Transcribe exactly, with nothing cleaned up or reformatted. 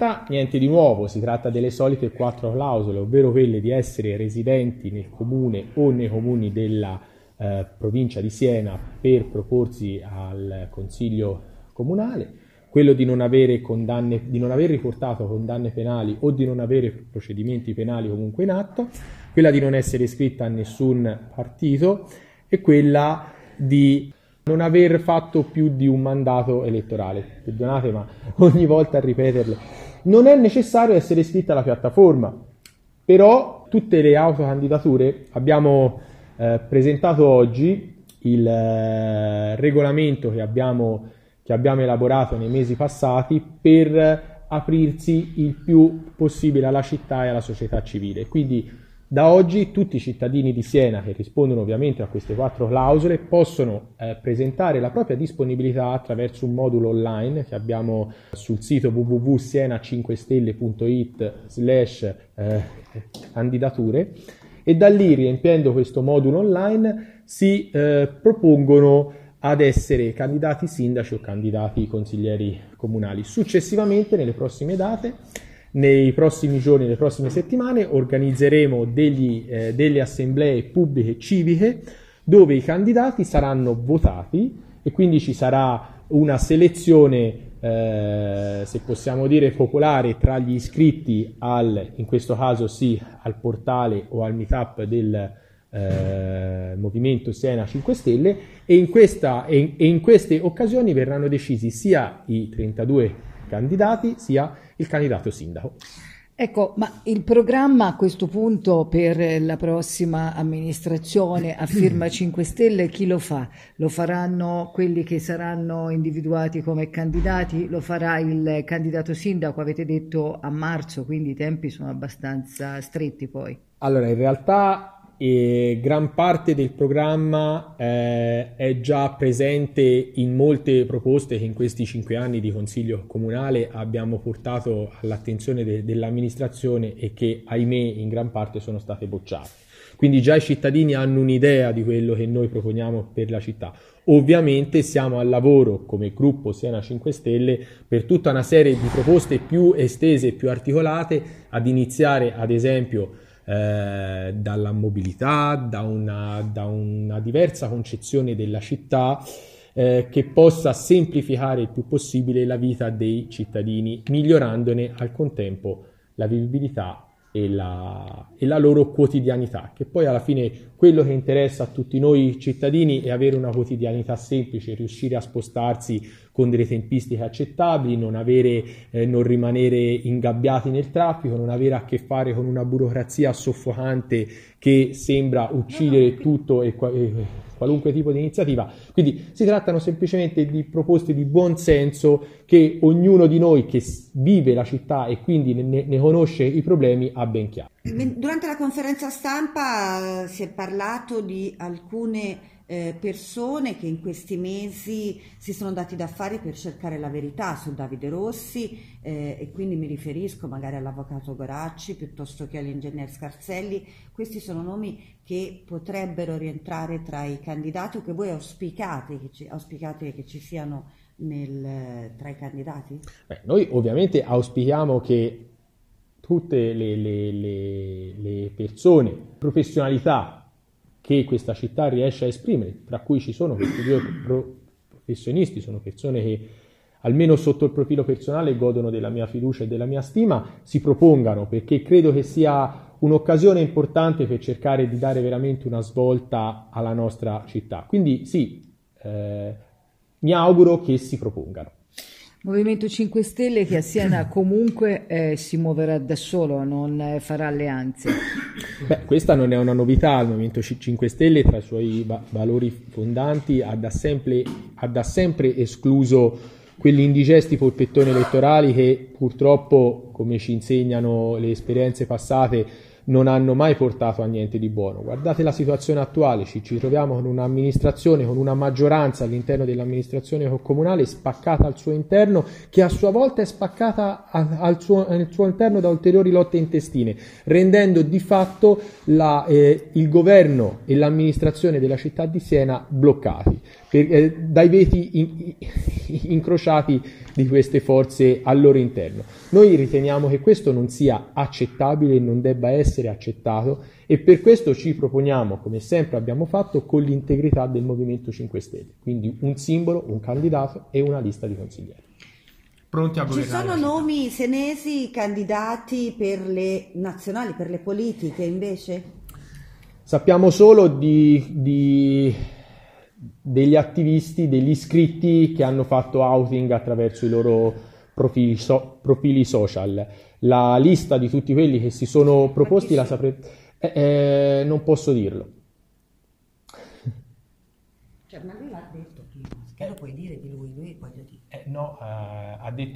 tratta niente di nuovo, si tratta delle solite quattro clausole, ovvero quelle di essere residenti nel comune o nei comuni della eh, provincia di Siena per proporsi al Consiglio Comunale, quello di non avere condanne, di non aver riportato condanne penali o di non avere procedimenti penali comunque in atto, quella di non essere iscritta a nessun partito e quella di non aver fatto più di un mandato elettorale. Perdonate, ma ogni volta a ripeterle. Non è necessario essere iscritta alla piattaforma, però tutte le autocandidature abbiamo eh, presentato oggi il eh, regolamento che abbiamo, che abbiamo elaborato nei mesi passati per aprirsi il più possibile alla città e alla società civile. Quindi da oggi tutti i cittadini di Siena che rispondono ovviamente a queste quattro clausole possono eh, presentare la propria disponibilità attraverso un modulo online che abbiamo sul sito w w w punto siena cinque stelle punto i t slash candidature e da lì, riempiendo questo modulo online, si eh, propongono ad essere candidati sindaci o candidati consiglieri comunali. Successivamente, nelle prossime date, nei prossimi giorni, nelle prossime settimane, organizzeremo degli, eh, delle assemblee pubbliche civiche dove i candidati saranno votati e quindi ci sarà una selezione, eh, se possiamo dire, popolare tra gli iscritti al, in questo caso sì, al portale o al meetup del eh, Movimento Siena cinque Stelle e in, questa, e, e in queste occasioni verranno decisi sia i trentadue candidati sia il candidato sindaco. Ecco, ma il programma a questo punto per la prossima amministrazione a firma cinque Stelle chi lo fa? Lo faranno quelli che saranno individuati come candidati? Lo farà il candidato sindaco? Avete detto a marzo, quindi i tempi sono abbastanza stretti poi. Allora, in realtà E gran parte del programma eh, è già presente in molte proposte che in questi cinque anni di Consiglio Comunale abbiamo portato all'attenzione de- dell'amministrazione e che, ahimè, in gran parte sono state bocciate. Quindi già i cittadini hanno un'idea di quello che noi proponiamo per la città. Ovviamente siamo al lavoro come gruppo Siena cinque Stelle per tutta una serie di proposte più estese e più articolate, ad iniziare ad esempio Eh, dalla mobilità, da una, da una diversa concezione della città eh, che possa semplificare il più possibile la vita dei cittadini, migliorandone al contempo la vivibilità e la, e la loro quotidianità, che poi alla fine quello che interessa a tutti noi cittadini è avere una quotidianità semplice, riuscire a spostarsi con delle tempistiche accettabili, non avere, eh, non rimanere ingabbiati nel traffico, non avere a che fare con una burocrazia soffocante che sembra uccidere tutto e, e qualunque tipo di iniziativa. Quindi si trattano semplicemente di proposte di buon senso che ognuno di noi che vive la città e quindi ne, ne conosce i problemi ha ben chiaro. Durante la conferenza stampa si è parlato di alcune eh, persone che in questi mesi si sono dati da fare per cercare la verità su Davide Rossi eh, e quindi mi riferisco magari all'avvocato Goracci piuttosto che all'ingegner Scarselli. Questi sono nomi che potrebbero rientrare tra i candidati o che voi auspicate che ci, auspicate che ci siano nel, tra i candidati? Beh, noi ovviamente auspichiamo che tutte le, le, le, le persone, professionalità che questa città riesce a esprimere, tra cui ci sono questi due professionisti, sono persone che almeno sotto il profilo personale godono della mia fiducia e della mia stima, si propongano, perché credo che sia un'occasione importante per cercare di dare veramente una svolta alla nostra città. Quindi sì, eh, mi auguro che si propongano. Movimento cinque Stelle che a Siena comunque eh, si muoverà da solo, non eh, farà alleanze. Beh, questa non è una novità, il Movimento cinque Stelle tra i suoi va- valori fondanti ha da sempre, ha da sempre escluso quegli indigesti polpettoni elettorali che purtroppo, come ci insegnano le esperienze passate, non hanno mai portato a niente di buono. Guardate la situazione attuale, ci, ci troviamo con un'amministrazione, con una maggioranza all'interno dell'amministrazione comunale spaccata al suo interno, che a sua volta è spaccata a, al, suo, al suo interno da ulteriori lotte intestine, rendendo di fatto la, eh, il governo e l'amministrazione della città di Siena bloccati per, eh, dai veti in, incrociati di queste forze al loro interno. Noi riteniamo che questo non sia accettabile e non debba essere accettato, e per questo ci proponiamo, come sempre abbiamo fatto, con l'integrità del Movimento cinque Stelle, quindi un simbolo, un candidato e una lista di consiglieri. Pronti a governare. Ci sono nomi senesi candidati per le nazionali, per le politiche invece? Sappiamo solo di, di degli attivisti, degli iscritti che hanno fatto outing attraverso i loro profili, so, profili social. La lista di tutti quelli che si sono proposti la saprete, eh, eh, non posso dirlo. Cioè, ma lui l'ha detto prima, che lo puoi dire di lui, lui voglio dire. Eh, no, eh, ha detto